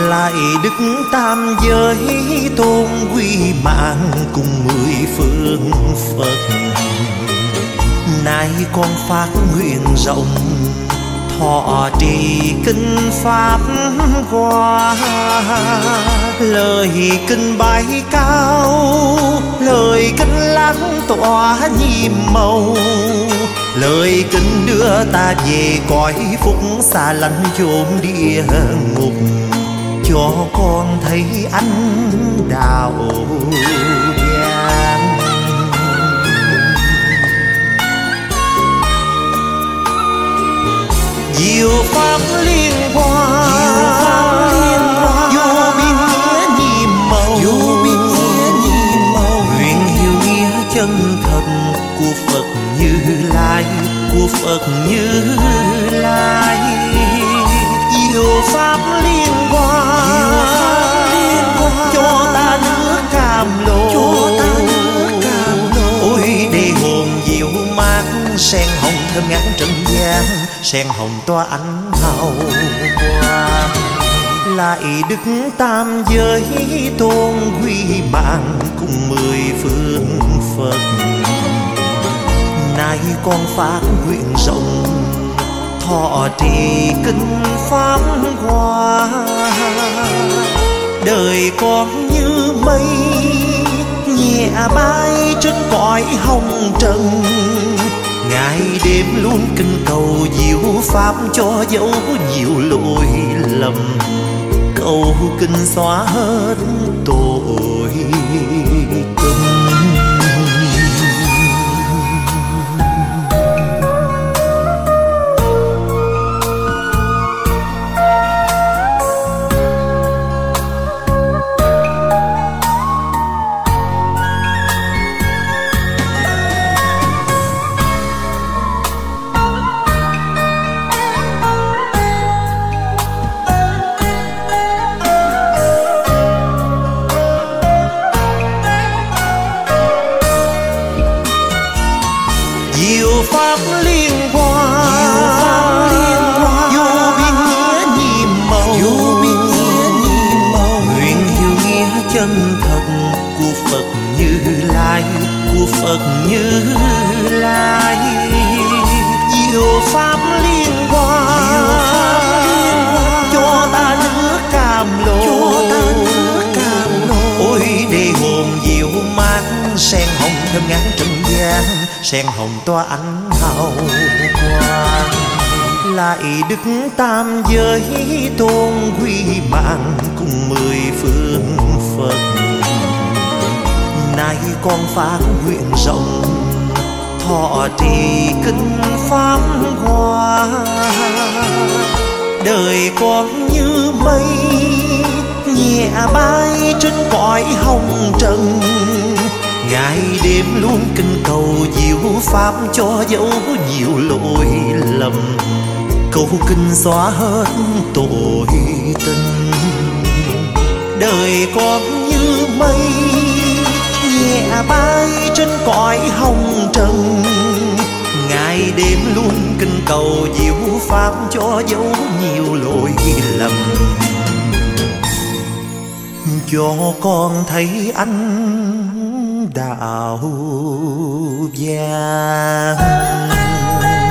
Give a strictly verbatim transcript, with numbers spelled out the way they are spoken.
lại đức tam giới tôn quy mạng cùng mười phương Phật. Nay con phát nguyện rộng thọ trì kinh pháp hoa, lời kinh bái cao, lời kinh lắng tỏa nhiệm màu, lời kinh đưa ta về cõi phúc xa lánh chốn địa ngục, cho con thấy ánh đạo vàng. Diệu pháp liên hoa, vô biên nghĩa nhiệm màu, nguyện hiểu nghĩa chân thật của Phật Như Lai, của Phật Như Lai. Diệu pháp liên hoa, cho ta nước cam lồ, ôi để hồn diệu mát sen hồng thơm ngát trần gian, sen hồng tỏa ánh hào quang. Lại đức tam giới tôn quy mạng cùng mười phương Phật. Nay con phát nguyện rộng thọ trì kinh pháp hoa, đời con như mây nhẹ bay trên cõi hồng trần, ngày đêm luôn kinh cầu diệu pháp cho dấu nhiều lỗi lầm, cầu kinh xóa hết tội tâm. Diệu pháp liên hoa, vô biên nghĩa nhiệm màu, nguyện hiểu nghĩa chân thật của Phật Như Lai, của Phật Như Lai. Diệu pháp liên hoa, cho ta nước cam lồ, ôi để hồn diệu mát sen hồng thơm ngát trần gian, sen hồng tỏa ánh hào quang. Lại đức tam giới tôn quy mạng cùng mười phương Phật. Nay con phát nguyện rộng thọ trì kinh pháp hoa, đời con như mây nhẹ bay trên cõi hồng trần, ngày đêm luôn kinh cầu diệu pháp cho dấu nhiều lỗi lầm, cầu kinh xóa hết tội tình. Đời con như mây nhẹ bay trên cõi hồng trần, ngày đêm luôn kinh cầu diệu pháp cho dấu nhiều lỗi lầm, cho con thấy ánh đạo vàng.